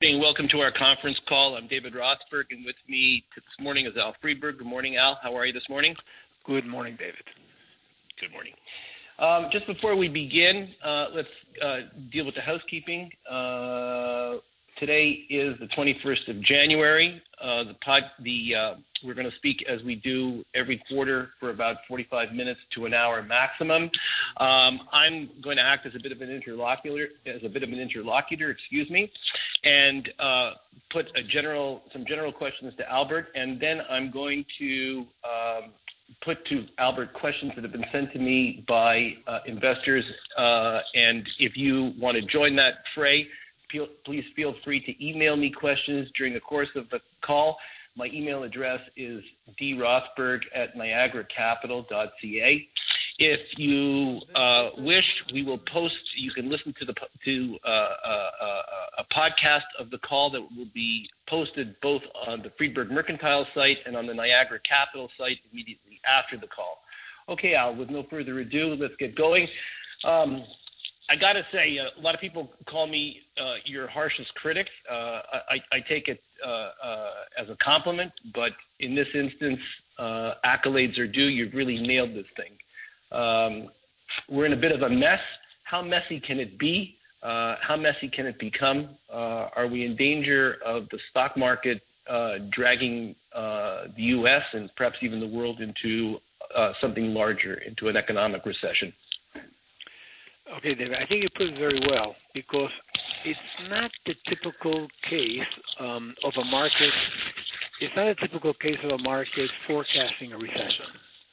morning. Welcome to our conference call. I'm David Rothberg, and with me this morning is Al Friedberg. Good morning, Al. How are you this morning? Good morning, David. Good morning. Just before we begin, let's deal with the housekeeping. Today is the 21st of January. We're going to speak as we do every quarter for about 45 minutes to an hour maximum. I'm going to act as a bit of an interlocutor, and put some general questions to Albert, and then I'm going to put to Albert questions that have been sent to me by investors. And if you want to join that fray, please feel free to email me questions during the course of the call. My email address is drothberg@niagaracapital.ca. If you wish, we will post. You can listen to a podcast of the call that will be posted both on the Friedberg Mercantile site and on the Niagara Capital site immediately after the call. Okay, Al. With no further ado, let's get going. I got to say, a lot of people call me your harshest critic. I take it as a compliment, but in this instance, accolades are due. You've really nailed this thing. We're in a bit of a mess. How messy can it be? How messy can it become? Are we in danger of the stock market dragging the U.S. and perhaps even the world into something larger, into an economic recession? Okay, David, I think you put it very well, because it's not the typical case of a market. It's not a typical case of a market forecasting a recession.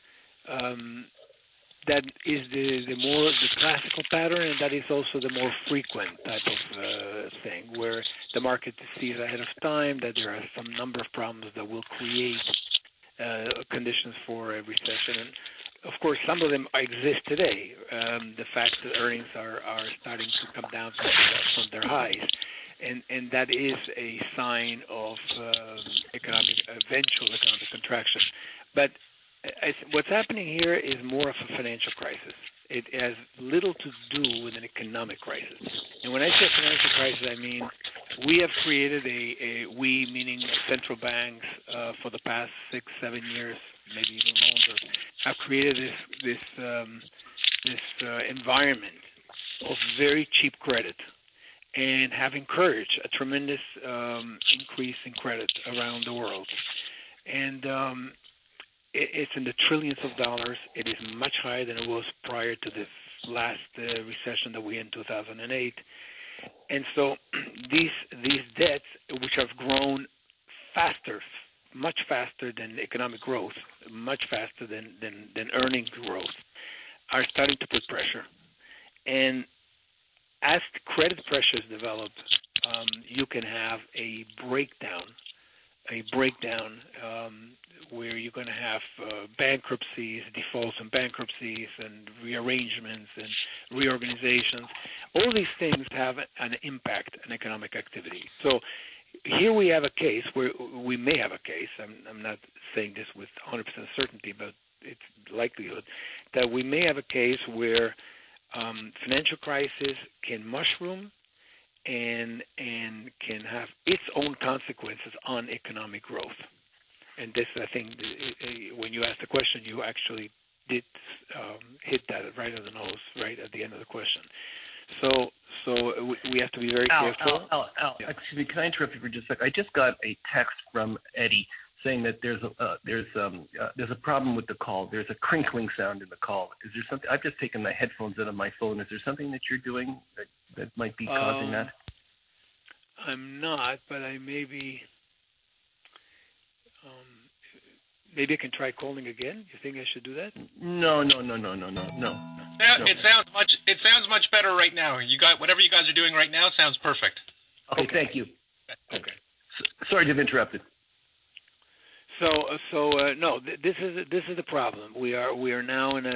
That is the classical pattern, and that is also the more frequent type of thing, where the market sees ahead of time that there are some number of problems that will create conditions for a recession. And of course, some of them exist today. The fact that earnings are starting to come down from their highs, and that is a sign of eventual economic contraction. But what's happening here is more of a financial crisis. It has little to do with an economic crisis. And when I say financial crisis, I mean we have created we meaning central banks for the past 6-7 years, maybe even longer, have created this environment of very cheap credit, and have encouraged a tremendous increase in credit around the world. And it's in the trillions of dollars. It is much higher than it was prior to this last recession that we had in 2008. And so these debts, which have grown much faster than economic growth, much faster than earnings growth, are starting to put pressure. And as credit pressures develop, you can have a breakdown where you're going to have bankruptcies, defaults and bankruptcies, and rearrangements and reorganizations. All these things have an impact on economic activity. So here we have a case where we may have a case. I'm not saying this with 100% certainty, but it's likelihood that we may have a case where financial crisis can mushroom and can have its own consequences on economic growth. And this, I think, when you asked the question, you actually did hit that right on the nose, right at the end of the question. So we have to be very careful. Al, excuse me, can I interrupt you for just a second? I just got a text from Eddie saying that there's a problem with the call. There's a crinkling sound in the call. Is there something? I've just taken my headphones out of my phone. Is there something that you're doing that might be causing that? I'm not, but I may be. Maybe I can try calling again. You think I should do that? No. It sounds much better right now. You got whatever you guys are doing right now sounds perfect. Okay. Thank you. Okay. Sorry to have interrupted. No. This is the problem. We are now at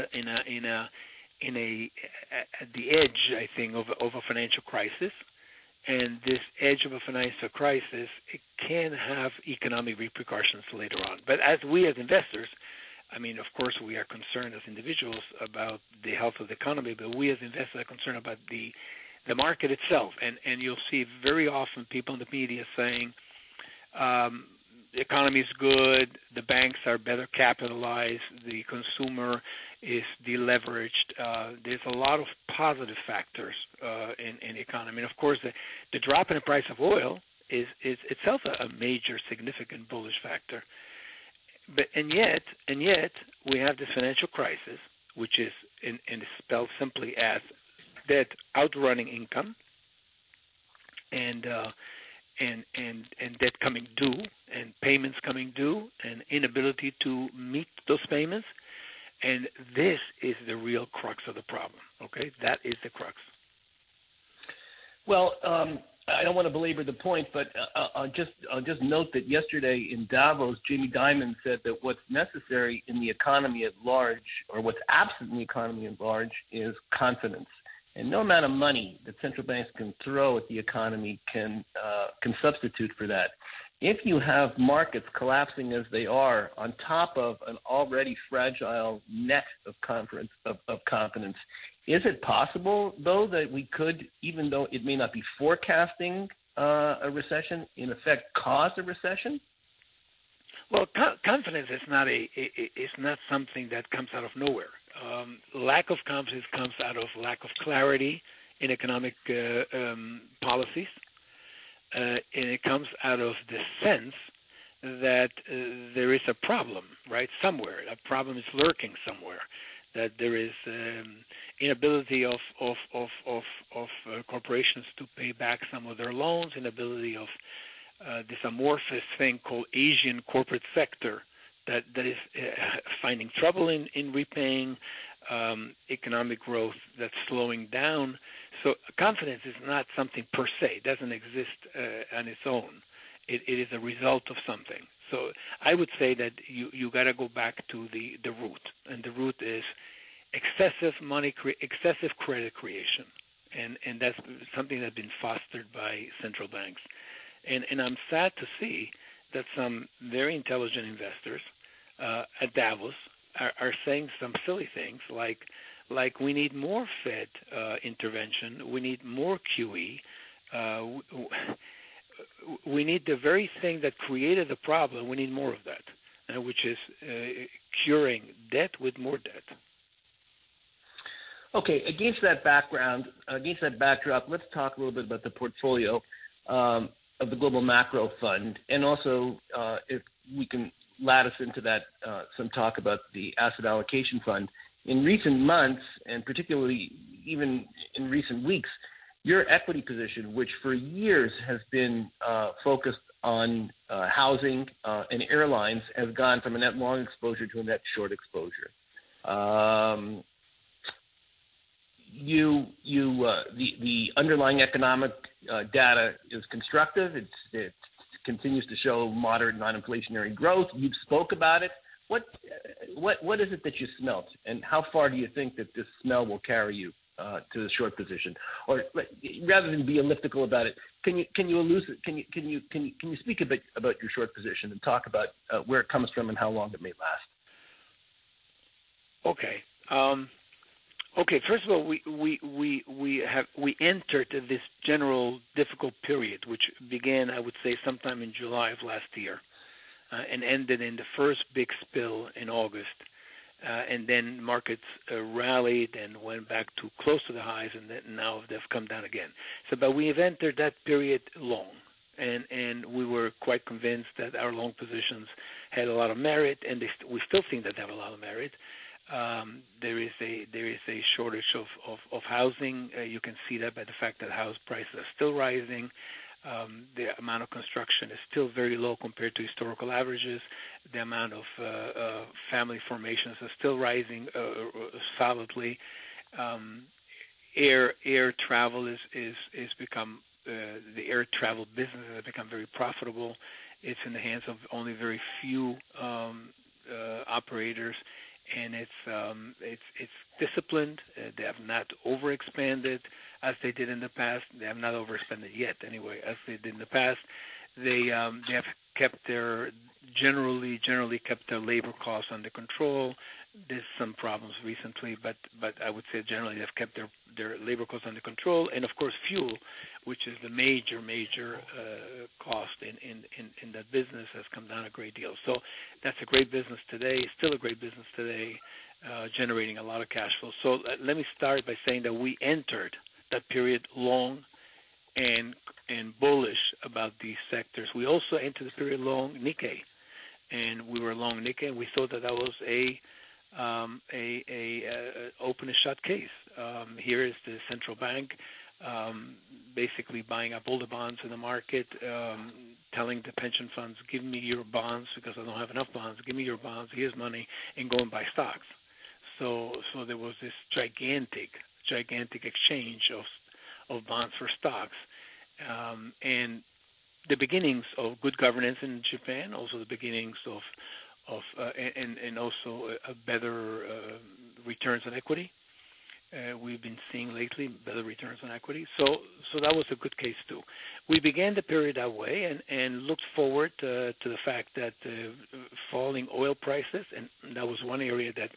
the edge, I think, of a financial crisis. And this edge of a financial crisis, it can have economic repercussions later on. But as investors, I mean, of course, we are concerned as individuals about the health of the economy, but we as investors are concerned about the the market itself. And you'll see very often people in the media saying the economy is good, the banks are better capitalized, the consumer is deleveraged. There's a lot of positive factors in the economy. And, of course, the drop in the price of oil is itself a major significant bullish factor. And yet we have this financial crisis, which is and is spelled simply as debt outrunning income and debt coming due and payments coming due and inability to meet those payments. And this is the real crux of the problem. Okay, that is the crux. Well, I don't want to belabor the point, but I'll just note that yesterday in Davos, Jamie Dimon said that what's necessary in the economy at large, or what's absent in the economy at large, is confidence. And no amount of money that central banks can throw at the economy can substitute for that. If you have markets collapsing as they are on top of an already fragile net of confidence, is it possible, though, that we could, even though it may not be forecasting a recession, in effect cause a recession? Well, confidence is not something that comes out of nowhere. Lack of confidence comes out of lack of clarity in economic policies, and it comes out of the sense that there is a problem, right, somewhere. That problem is lurking somewhere. That there is inability of corporations to pay back some of their loans, inability of this amorphous thing called Asian corporate sector that is finding trouble in repaying, economic growth that's slowing down. So confidence is not something per se. It doesn't exist on its own. It is a result of something. So I would say that you got to go back to the root, and the root is excessive credit creation, and that's something that's been fostered by central banks. And I'm sad to see that some very intelligent investors at Davos are saying some silly things like we need more Fed intervention, we need more QE, we need the very thing that created the problem, we need more of that, which is curing debt with more debt. Okay, against that backdrop, let's talk a little bit about the portfolio of the Global Macro Fund, and also if we can lattice into that some talk about the Asset Allocation Fund. In recent months, and particularly even in recent weeks, your equity position, which for years has been focused on housing and airlines, has gone from a net long exposure to a net short exposure. The underlying economic data is constructive. It continues to show moderate non-inflationary growth. You've spoke about it. What is it that you smelt, and how far do you think that this smell will carry you to the short position? Or rather than be elliptical about it, can you speak a bit about your short position and talk about where it comes from and how long it may last? Okay. Okay. First of all, we entered this general difficult period, which began, I would say, sometime in July of last year, and ended in the first big spill in August, and then markets rallied and went back to close to the highs, and then now they've come down again. But we have entered that period long, and we were quite convinced that our long positions had a lot of merit, and we still think that they have a lot of merit. There is a shortage of housing. You can see that by the fact that house prices are still rising. The amount of construction is still very low compared to historical averages. The amount of family formations are still rising solidly. Air travel is become the air travel business has become very profitable. It's in the hands of only very few operators, and it's disciplined. They have not overexpanded as they did in the past. They have not overexpanded yet, anyway, as they did in the past. They have generally kept their labor costs under control. There's some problems recently, but I would say generally they've kept their labor costs under control, and of course fuel, which is the major cost in that business, has come down a great deal. So that's a great business today, still a great business today, generating a lot of cash flow. So let me start by saying that we entered that period long and bullish about these sectors. We also entered the period long Nikkei, and we were long Nikkei, and we thought that was a open and shut case. Here is the central bank basically buying up all the bonds in the market, telling the pension funds, give me your bonds because I don't have enough bonds. Give me your bonds. Here's money, and go and buy stocks. So there was this gigantic exchange of bonds for stocks, and the beginnings of good governance in Japan, also the beginnings of and also a better returns on equity. We've been seeing lately better returns on equity. So that was a good case too. We began the period that way and looked forward to the fact that falling oil prices, and that was one area that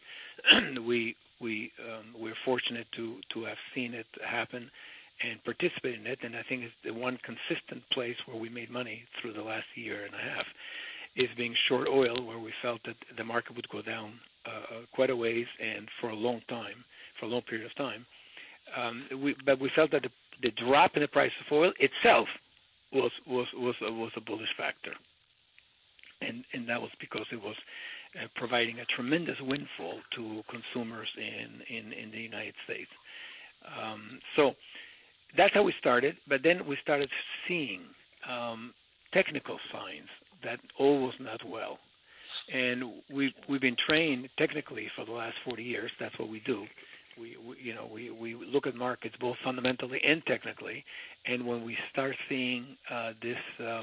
we're fortunate to have seen it happen and participate in it. And I think it's the one consistent place where we made money through the last year and a half is being short oil, where we felt that the market would go down quite a ways and for a long period of time. But we felt that the drop in the price of oil itself was a bullish factor, and that was because it was providing a tremendous windfall to consumers in the United States. So that's how we started. But then we started seeing technical signs that all was not well. And we've been trained technically for the last 40 years. That's what we do. We look at markets both fundamentally and technically. And when we start seeing this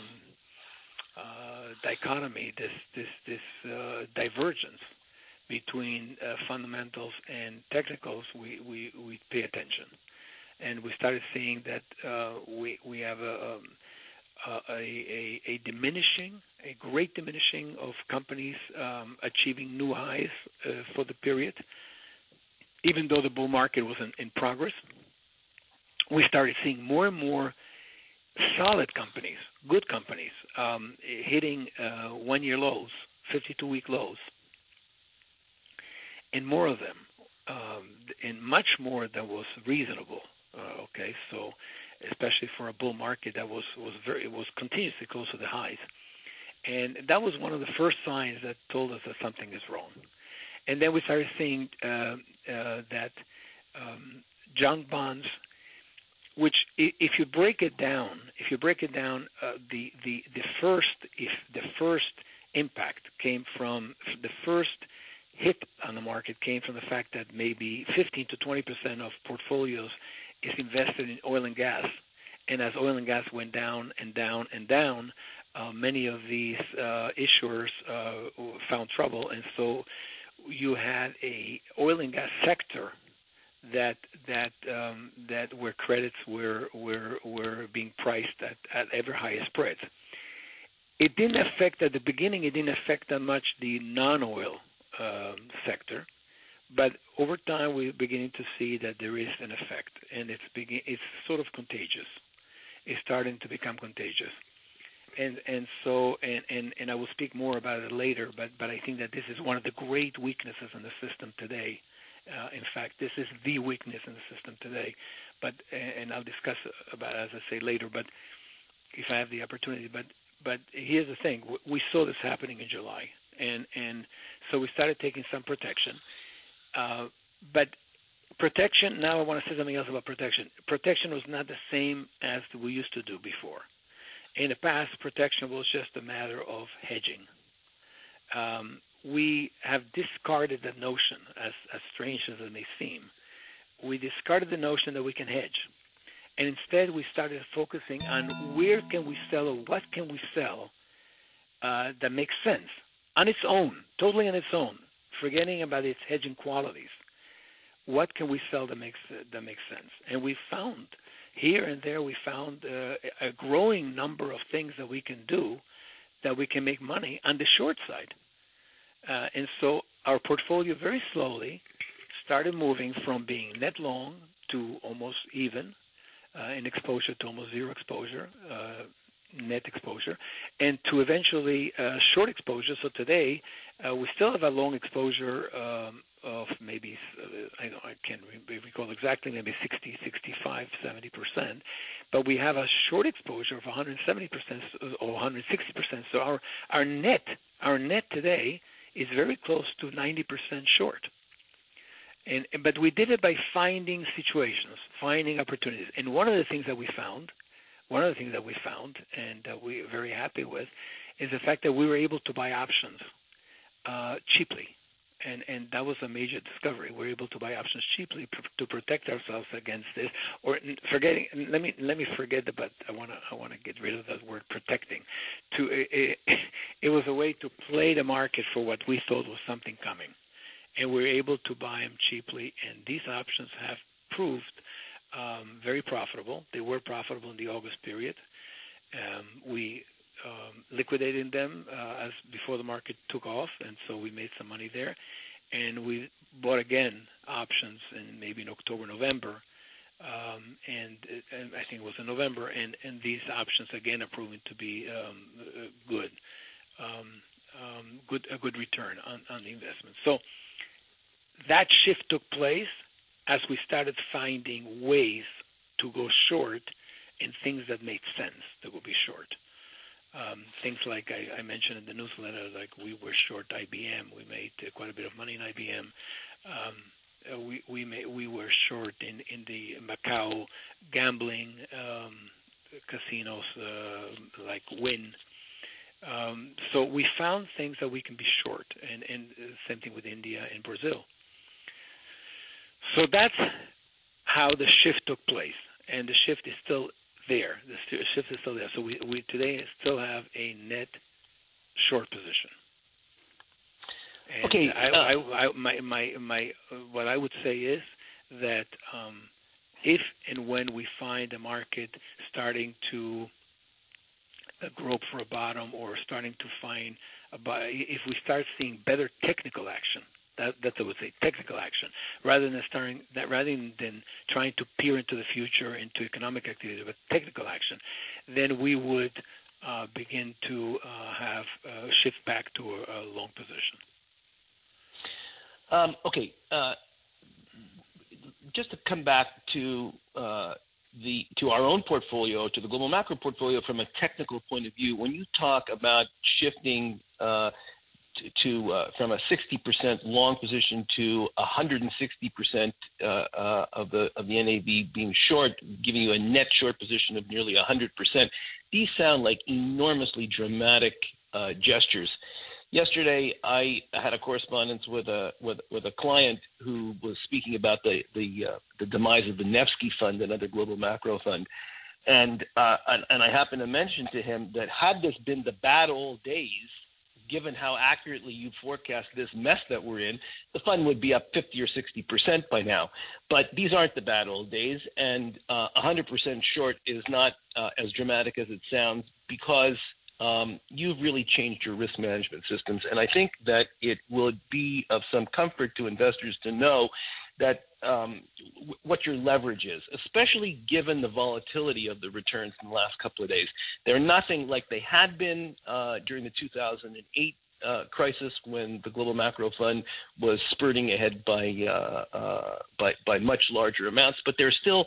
dichotomy, this divergence between fundamentals and technicals, we pay attention. And we started seeing that we have a great diminishing of companies achieving new highs for the period. Even though the bull market was in progress, we started seeing more and more solid companies, good companies, hitting one-year lows, 52-week lows, and more of them, and much more than was reasonable. Okay, so especially for a bull market that was continuously close to the highs. And that was one of the first signs that told us that something is wrong. And then we started seeing that junk bonds, which if you break it down, the first impact came from the first hit on the market came from the fact that maybe 15 to 20% of portfolios is invested in oil and gas, and as oil and gas went down and down and down, many of these issuers found trouble, and so you had a oil and gas sector that where credits were being priced at ever higher spreads. It didn't affect at the beginning. It didn't affect that much the non-oil sector. But over time, we're beginning to see that there is an effect, and it's sort of contagious. It's starting to become contagious, and I will speak more about it later. But I think that this is one of the great weaknesses in the system today. In fact, this is the weakness in the system today. And I'll discuss about it, as I say, later. But if I have the opportunity, but here's the thing: we saw this happening in July, and so we started taking some protection. But protection, now I want to say something else about protection. Protection was not the same as we used to do before. In the past, protection was just a matter of hedging. We have discarded the notion, as strange as it may seem, we discarded the notion that we can hedge. And instead, we started focusing on where can we sell or what can we sell that makes sense on its own, totally on its own, forgetting about its hedging qualities. What can we sell that makes sense? And we found here and there, a growing number of things that we can do that we can make money on the short side. And so our portfolio very slowly started moving from being net long to almost even in exposure to almost zero exposure, net exposure, and to eventually short exposure. So today we still have a long exposure of maybe, I can't recall exactly, maybe 60, 65, 70%, but we have a short exposure of 170% or 160%. So our net today is very close to 90% short. But we did it by finding situations, finding opportunities. And one of the things that we found, and we're very happy with, is the fact that we were able to buy options cheaply. And that was a major discovery. We're able to buy options cheaply to protect ourselves against this. Or forgetting, let me forget about. I want to get rid of that word protecting. It was a way to play the market for what we thought was something coming, and we're able to buy them cheaply. And these options have proved very profitable. They were profitable in the August period. We liquidated them as before the market took off, and so we made some money there. And we bought again options in October, November, and I think it was in November. And these options again are proving to be a good return on the investment. So that shift took place as we started finding ways to go short in things that made sense that would be short. Things like I mentioned in the newsletter, like we were short IBM. We made quite a bit of money in IBM. We were short in the Macau gambling casinos like Wynn. So we found things that we can be short, and same thing with India and Brazil. So that's how the shift took place, and the shift is still there. The shift is still there. So we today still have a net short position. And okay. What I would say is that if and when we find the market starting to grope for a bottom, or starting to find if we start seeing better technical action. That's what I would say, technical action, rather than trying to peer into the future, into economic activity, but technical action, then we would begin to have shift back to a long position. Okay. Just to come back to our own portfolio, to the global macro portfolio from a technical point of view, when you talk about shifting from a 60% long position to 160% of the NAV being short, giving you a net short position of nearly 100%. These sound like enormously dramatic gestures. Yesterday, I had a correspondence with a client who was speaking about the demise of the Nevsky Fund, another global macro fund, and I happened to mention to him that had this been the bad old days, given how accurately you forecast this mess that we're in, the fund would be up 50 or 60% by now. But these aren't the bad old days, and 100% short is not as dramatic as it sounds, because you've really changed your risk management systems. And I think that it would be of some comfort to investors to know that what your leverage is, especially given the volatility of the returns in the last couple of days. They're nothing like they had been during the 2008 crisis, when the global macro fund was spurting ahead by much larger amounts, but they're still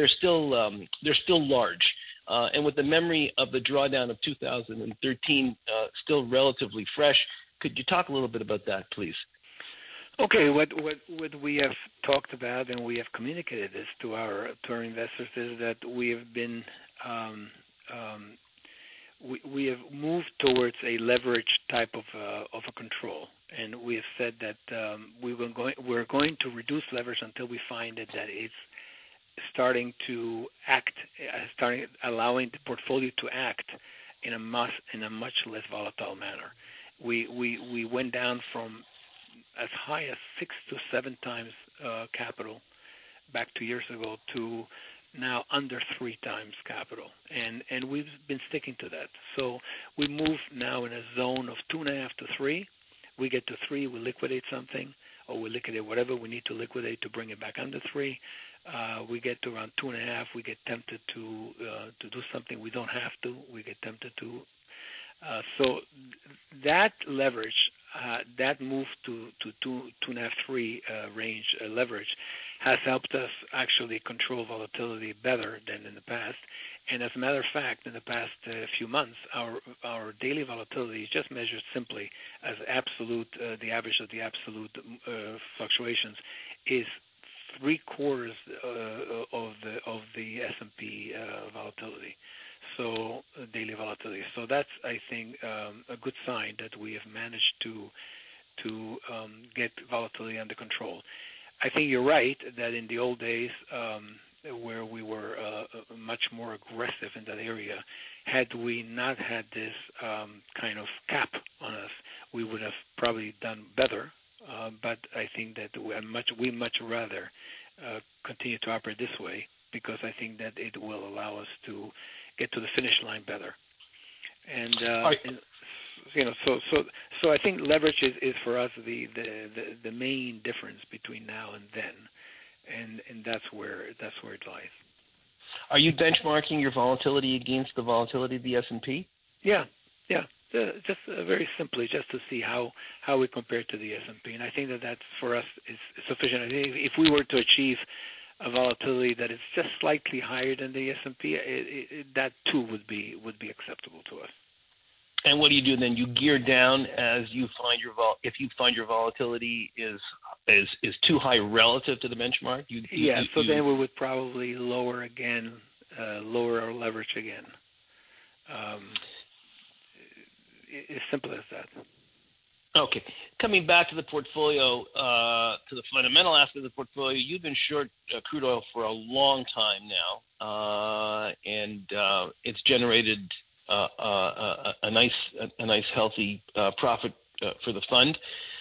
large. And with the memory of the drawdown of 2013 still relatively fresh, could you talk a little bit about that, please? Okay, what we have talked about, and we have communicated this to our investors, is that we have been we have moved towards a leverage type of a control, and we have said that we're going to reduce leverage until we find that it's starting to act, allowing the portfolio to act in a much less volatile manner. We went down from as high as 6 to 7 times capital back 2 years ago to now under 3 times capital, and we've been sticking to that. So we move now in a zone of 2.5 to 3. We get to 3, we liquidate something, or we liquidate whatever we need to liquidate to bring it back under 3. We get to around 2.5. We get tempted to do something we don't have to. We get tempted to. So that leverage, that move to 2.5, 3 range leverage, has helped us actually control volatility better than in the past. And as a matter of fact, in the past few months, our daily volatility is just measured simply as absolute, the average of the absolute fluctuations is 3/4 of the S&P volatility. So daily volatility. So that's, I think, a good sign that we have managed to get volatility under control. I think you're right that in the old days, where we were much more aggressive in that area, had we not had this kind of cap on us, we would have probably done better. But I think that we much rather continue to operate this way, because I think that it will allow us to get to the finish line better. And so I think leverage is for us the main difference between now and then, and that's where it lies. Are you benchmarking your volatility against the volatility of the S&P? Yeah. Just very simply, just to see how we compare to the S&P, and I think that for us is sufficient. I think if we were to achieve a volatility that is just slightly higher than the S&P, that too would be acceptable to us. And what do you do then? You gear down as you find if you find your volatility is too high relative to the benchmark. Then we would probably lower our leverage again. As simple as that. Okay. Coming back to the portfolio, to the fundamental aspect of the portfolio, you've been short crude oil for a long time now, and it's generated a nice healthy profit for the fund.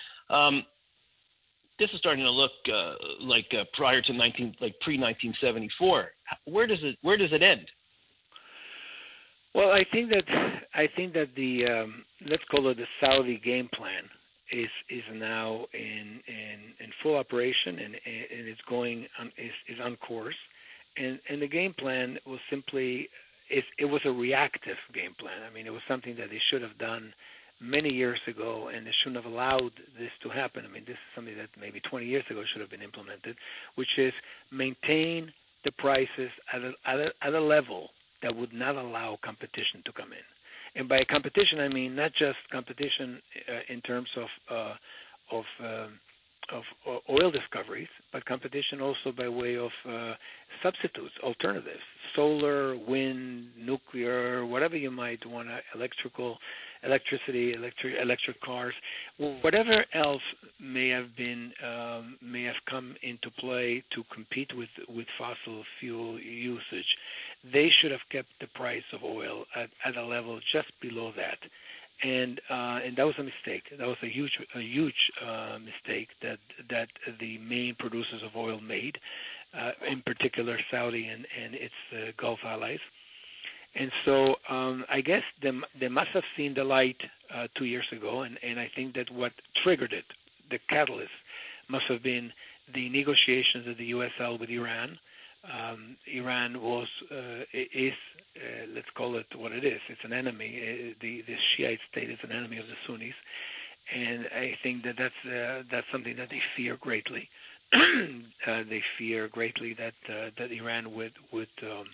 This is starting to look like prior to pre-1974. Where does it end? Well, I think that the let's call it the Saudi game plan is now in full operation, and it's going is on course, and the game plan was simply it was a reactive game plan. I mean, it was something that they should have done many years ago, and they shouldn't have allowed this to happen. I mean, this is something that maybe 20 years ago should have been implemented, which is maintain the prices at a level that would not allow competition to come in. And by competition, I mean not just competition in terms of oil discoveries, but competition also by way of substitutes, alternatives, solar, wind, nuclear, whatever you might want, electricity, electric cars, whatever else may have come into play to compete with fossil fuel usage. They should have kept the price of oil at a level just below that. And that was a mistake. That was a huge mistake that the main producers of oil made, in particular Saudi and its Gulf allies. And so I guess they must have seen the light 2 years ago, and I think that what triggered it, the catalyst, must have been the negotiations that the U.S. held with Iran. Iran is let's call it what it is. It's an enemy. The Shiite state is an enemy of the Sunnis, and I think that's something that they fear greatly. They fear greatly that Iran would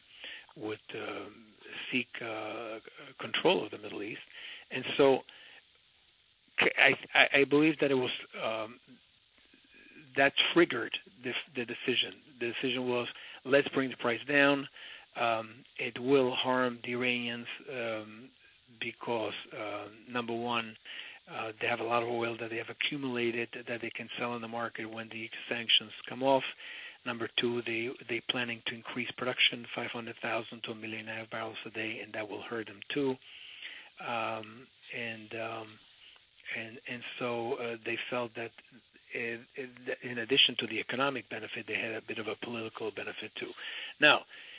seek control of the Middle East, and so I believe that it was that triggered the decision. The decision was, let's bring the price down. It will harm the Iranians because, number one, they have a lot of oil that they have accumulated that they can sell in the market when the sanctions come off. Number two, they planning to increase production 500,000 to 1.5 million barrels a day, and that will hurt them too. And so they felt that in addition to the economic benefit, they had a bit of a political benefit too. Now,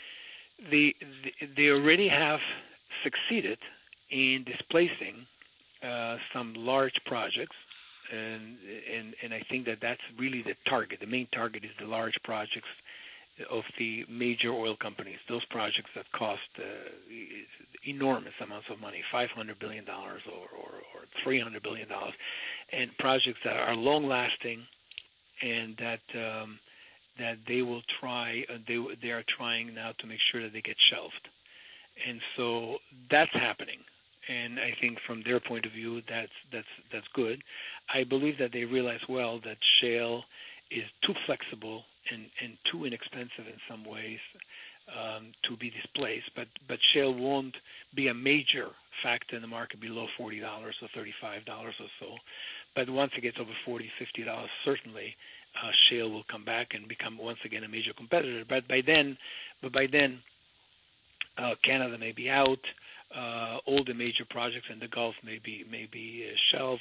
they already have succeeded in displacing some large projects, and I think that that's really the target. The main target is the large projects of the major oil companies, those projects that cost enormous amounts of money, $500 billion or $300 billion, and projects that are long-lasting and that they will try. They are trying now to make sure that they get shelved, and so that's happening. And I think from their point of view, that's good. I believe that they realize well that shale is too flexible and too inexpensive in some ways to be displaced. But shale won't be a major factor in the market below $40 or $35 or so. But once it gets over $40, $50, certainly shale will come back and become once again a major competitor. But by then, Canada may be out. All the major projects in the Gulf may be shelved.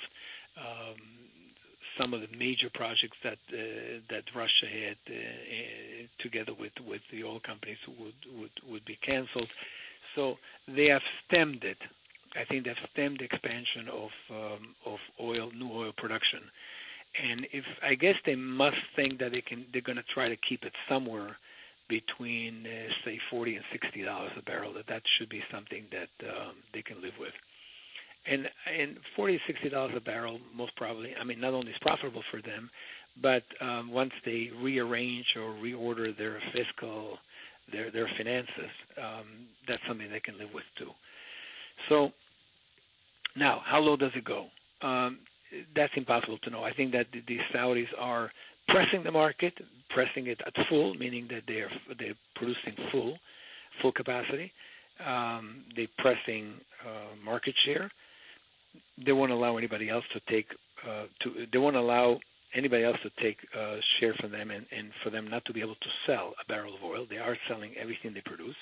Some of the major projects that Russia had together with the oil companies would be canceled. So they have stemmed it. I think they've stemmed the expansion of new oil production. And I guess they must think that they're going to try to keep it somewhere between say $40 and $60 a barrel. That should be something that they can live with. And $40 to $60 a barrel, most probably. I mean, not only is profitable for them, but once they rearrange or reorder their finances, that's something they can live with too. So now, how low does it go? That's impossible to know. I think that the Saudis are pressing the market, pressing it at full, meaning that they're producing full capacity. They're pressing market share. They won't allow anybody else to take. They won't allow anybody else to take share from them, and for them not to be able to sell a barrel of oil. They are selling everything they produce.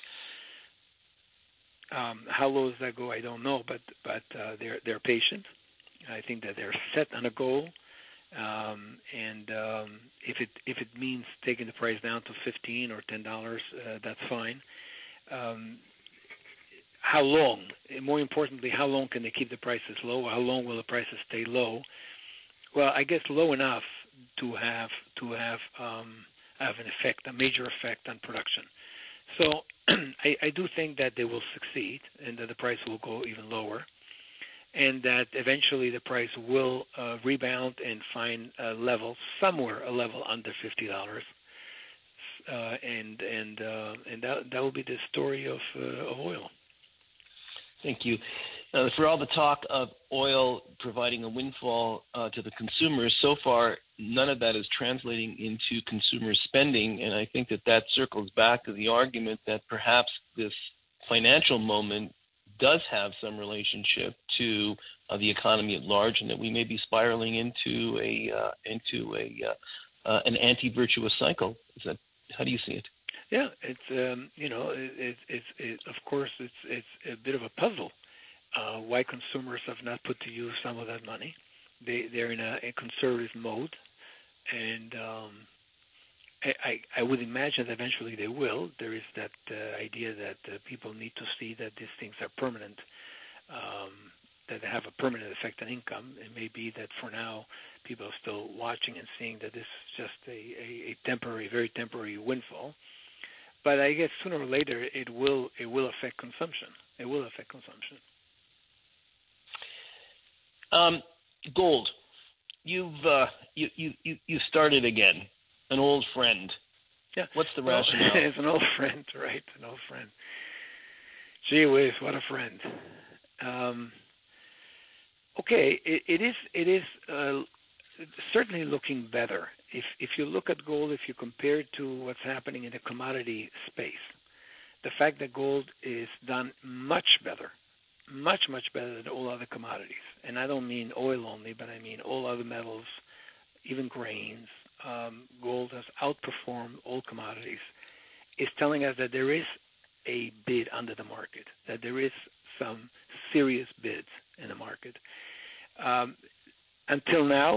How low does that go? I don't know, but they're patient. I think that they're set on a goal. And if it means taking the price down to $15 or $10, that's fine. How long? And more importantly, how long can they keep the prices low? How long will the prices stay low? Well, I guess low enough to have an effect, a major effect on production. So I do think that they will succeed and that the price will go even lower, and that eventually the price will rebound and find a level under $50, and that will be the story of oil. Thank you. For all the talk of oil providing a windfall to the consumers, so far none of that is translating into consumer spending, and I think that circles back to the argument that perhaps this financial moment does have some relationship to the economy at large, and that we may be spiraling into an anti-virtuous cycle. How do you see it? Yeah, it's of course it's a bit of a puzzle. Why consumers have not put to use some of that money? They're in a conservative mode, and I would imagine that eventually they will. There is that idea that people need to see that these things are permanent, that they have a permanent effect on income. It may be that for now people are still watching and seeing that this is just a temporary, very temporary windfall. But I guess sooner or later it will affect consumption. It will affect consumption. Gold. You started again. An old friend. Yeah. What's the rationale? It's an old friend, right? An old friend. Gee whiz, what a friend. Okay, it is certainly looking better. If you look at gold, if you compare it to what's happening in the commodity space, the fact that gold is done much better than all other commodities, and I don't mean oil only, but I mean all other metals, even grains. Gold has outperformed all commodities, is telling us that there is a bid under the market, that there is some serious bids in the market. Until now,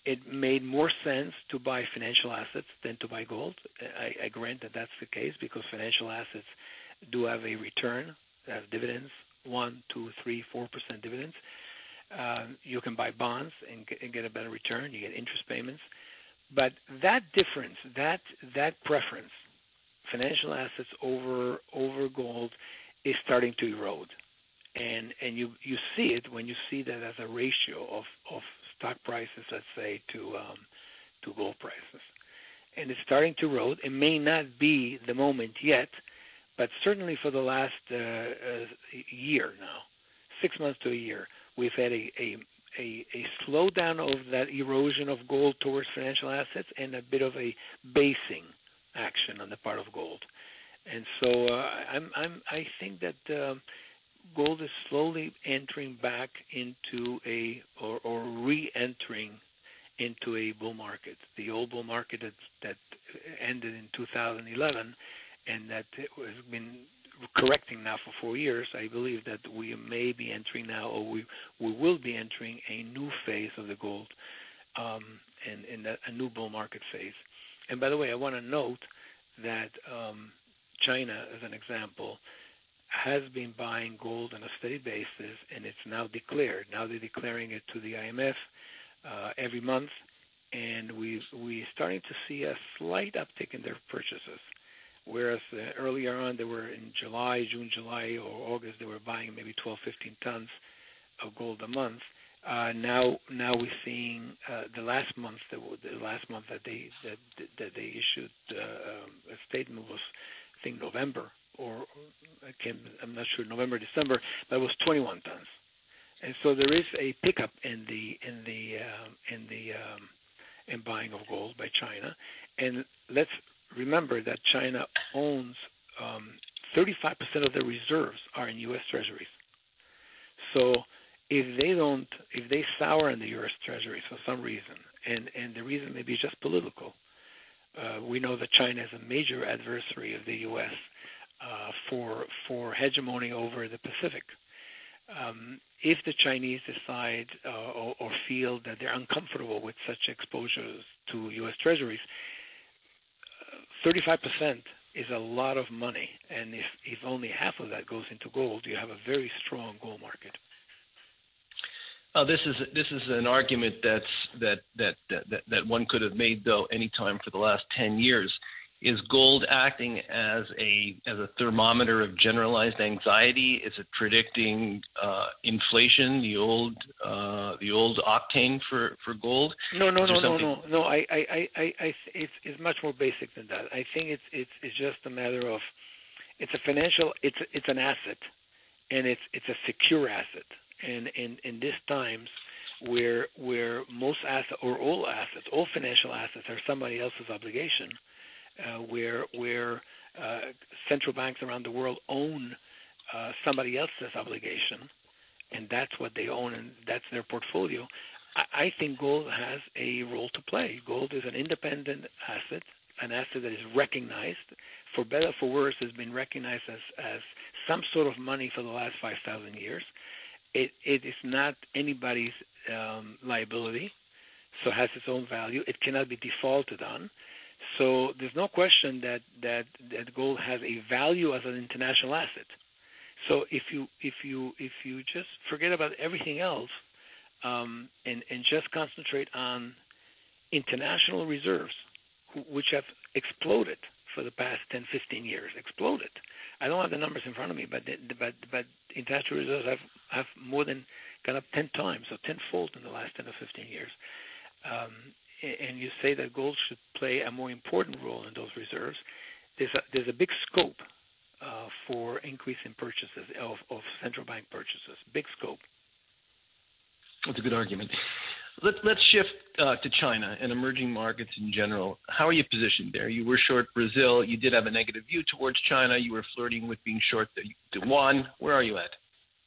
it made more sense to buy financial assets than to buy gold. I grant that that's the case because financial assets do have a return, they have dividends, 1, 2, 3, 4% dividends. You can buy bonds and get a better return. You get interest payments. But that difference, that preference, financial assets over gold, is starting to erode. And you see it when you see that as a ratio of stock prices, let's say, to gold prices. And it's starting to erode. It may not be the moment yet, but certainly for the last year now, 6 months to a year, we've had a slowdown of that erosion of gold towards financial assets and a bit of a basing action on the part of gold. And so I think that gold is slowly entering back into or re-entering into a bull market. The old bull market that ended in 2011 and that has been correcting now for 4 years, I believe that we may be entering now, or we will be entering a new phase of the gold, and a new bull market phase. And by the way, I want to note that China, as an example, has been buying gold on a steady basis, and it's now declared. Now they're declaring it to the IMF every month, and we're starting to see a slight uptick in their purchases. Whereas earlier on, they were in June, July, or August, they were buying maybe 12, 15 tons of gold a month. Now we're seeing the last month that they issued a statement was, I think, November, or I'm not sure, November, December, but it was 21 tons. And so there is a pickup in buying of gold by China. And let's remember that China owns 35% of their reserves are in U.S. Treasuries. So if they sour in the U.S. Treasuries for some reason, and the reason may be just political, we know that China is a major adversary of the U.S. For hegemony over the Pacific. If the Chinese decide or feel that they're uncomfortable with such exposures to U.S. Treasuries, 35% is a lot of money, and if only half of that goes into gold, you have a very strong gold market. This is an argument that one could have made, though, any time for the last 10 years. Is gold acting as a thermometer of generalized anxiety? Is it predicting inflation, the old octane for gold? No. It's much more basic than that. I think it's just a matter of it's an asset, and it's a secure asset. And in these times where most assets or all assets, all financial assets are somebody else's obligation. Where central banks around the world own somebody else's obligation, and that's what they own, and that's their portfolio. I think gold has a role to play. Gold is an independent asset, an asset that is recognized, for better or for worse, has been recognized as some sort of money for the last 5,000 years. It is not anybody's liability, so it has its own value. It cannot be defaulted on. So there's no question that gold has a value as an international asset. So if you just forget about everything else and just concentrate on international reserves, which have exploded for the past 10, 15 years, exploded. I don't have the numbers in front of me, but international reserves have more than gone up 10 times, so tenfold in the last 10 or 15 years. And you say that gold should play a more important role in those reserves. There's a big scope for increase in purchases of central bank purchases. Big scope. That's a good argument. Let's shift to China and emerging markets in general. How are you positioned there? You were short Brazil. You did have a negative view towards China. You were flirting with being short the yuan. Where are you at?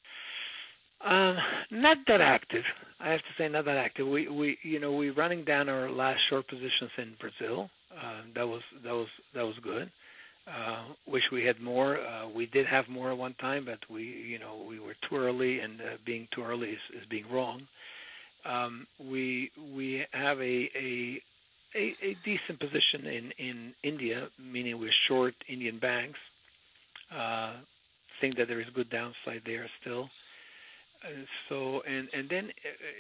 Not that active. I have to say, not that active. We're running down our last short positions in Brazil. That was good. Wish we had more. We did have more at one time, but we were too early, and being too early is being wrong. we have a decent position in India, meaning we're short Indian banks. Think that there is good downside there still. And then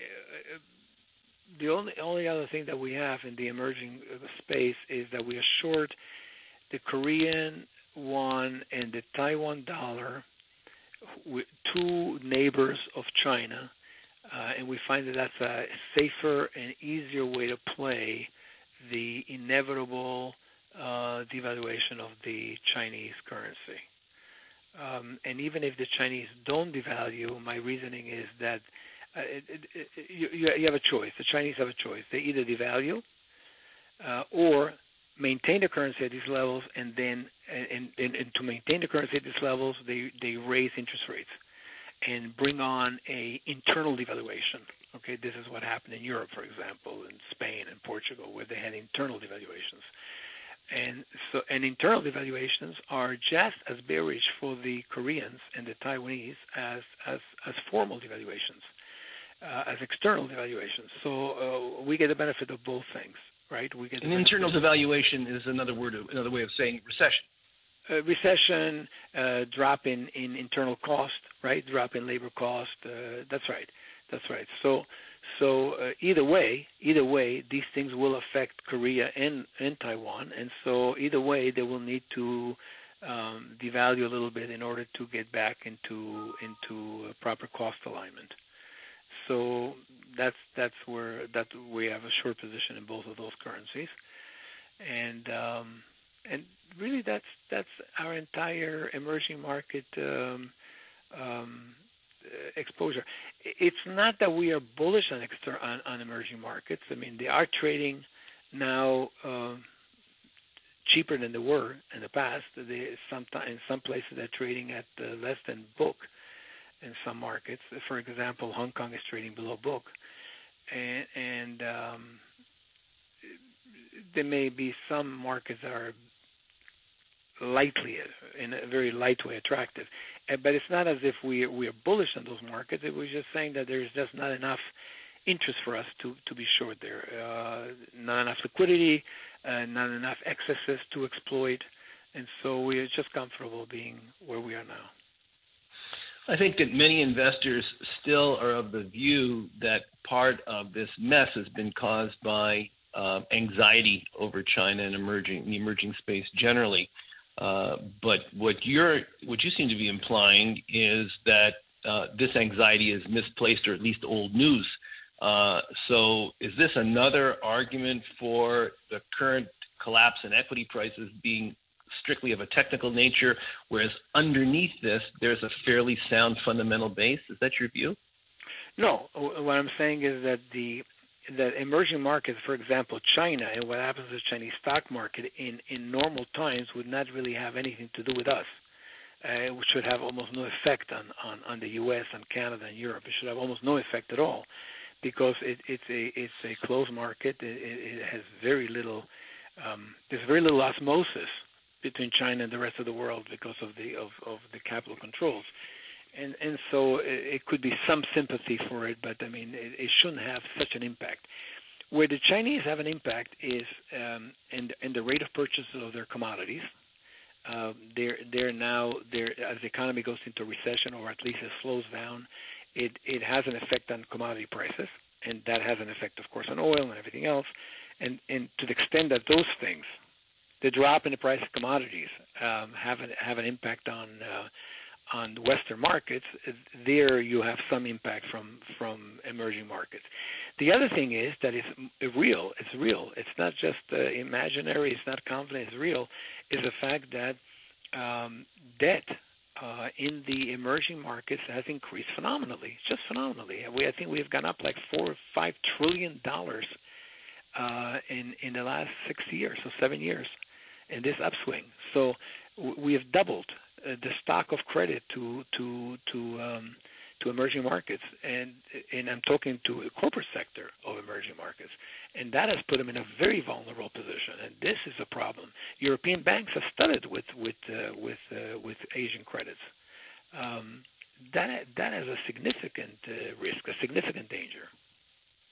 the only other thing that we have in the emerging space is that we are short the Korean won and the Taiwan dollar, two neighbors of China, and we find that that's a safer and easier way to play the inevitable devaluation of the Chinese currency. And even if the Chinese don't devalue, my reasoning is that you have a choice. The Chinese have a choice. They either devalue or maintain the currency at these levels, and then and to maintain the currency at these levels, they raise interest rates and bring on a internal devaluation. Okay, this is what happened in Europe, for example, in Spain and Portugal, where they had internal devaluations. And internal devaluations are just as bearish for the Koreans and the Taiwanese as formal devaluations, as external devaluations. So we get the benefit of both things, right? We get an internal devaluation is another way of saying recession. Recession, drop in internal cost, right? Drop in labor cost. That's right. So either way, these things will affect Korea and Taiwan, and so either way, they will need to devalue a little bit in order to get back into proper cost alignment. So that's where we have a short position in both of those currencies, and really that's our entire emerging market exposure. It's not that we are bullish on emerging markets. I mean, they are trading now cheaper than they were in the past. In some places they're trading at less than book in some markets. For example, Hong Kong is trading below book, and there may be some markets that are lightly, in a very light way, attractive. But it's not as if we are bullish on those markets. It was just saying that there's just not enough interest for us to be short there. Not enough liquidity, not enough excesses to exploit, and so we are just comfortable being where we are now. I think that many investors still are of the view that part of this mess has been caused by anxiety over China and the emerging space generally. But what you seem to be implying is that this anxiety is misplaced, or at least old news. So is this another argument for the current collapse in equity prices being strictly of a technical nature, whereas underneath this there's a fairly sound fundamental base? Is that your view? No. What I'm saying is that that emerging markets, for example, China, and what happens to the Chinese stock market in normal times would not really have anything to do with us. It should have almost no effect on the U.S. and Canada and Europe. It should have almost no effect at all, because it's a closed market. It has very little. There's very little osmosis between China and the rest of the world because of the capital controls. And so it could be some sympathy for it, but I mean, it shouldn't have such an impact. Where the Chinese have an impact is in the rate of purchase of their commodities. They're now, as the economy goes into recession, or at least it slows down, it has an effect on commodity prices, and that has an effect, of course, on oil and everything else. And to the extent that those things, the drop in the price of commodities, have an impact on Western markets, there you have some impact from emerging markets. The other thing is that it's real. It's real. It's not just imaginary. It's not confident. It's real. Is the fact that debt in the emerging markets has increased phenomenally, just phenomenally. I think we have gone up like $4 or $5 trillion in the last 6 years, so 7 years, in this upswing. So we have doubled the stock of credit to emerging markets, and I'm talking to the corporate sector of emerging markets, and that has put them in a very vulnerable position. And this is a problem. European banks have studied with Asian credits. That has a significant risk, a significant danger.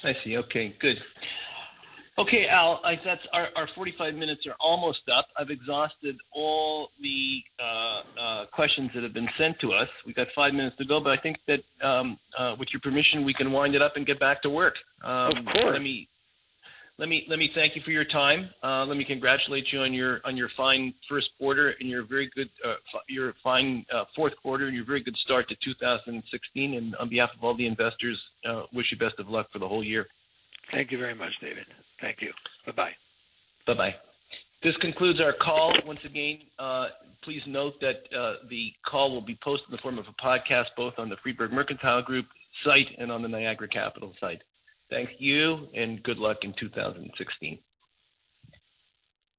I see. Okay, good. Okay, Al, that's our 45 minutes are almost up. I've exhausted all the questions that have been sent to us. We've got 5 minutes to go, but I think that with your permission, we can wind it up and get back to work. Of course. Let me thank you for your time. Let me congratulate you on your fine first quarter and your very good your fine fourth quarter and your very good start to 2016. And on behalf of all the investors, wish you best of luck for the whole year. Thank you very much, David. Thank you. Bye-bye. Bye-bye. This concludes our call. Once again, please note that the call will be posted in the form of a podcast both on the Friedberg Mercantile Group site and on the Niagara Capital site. Thank you, and good luck in 2016.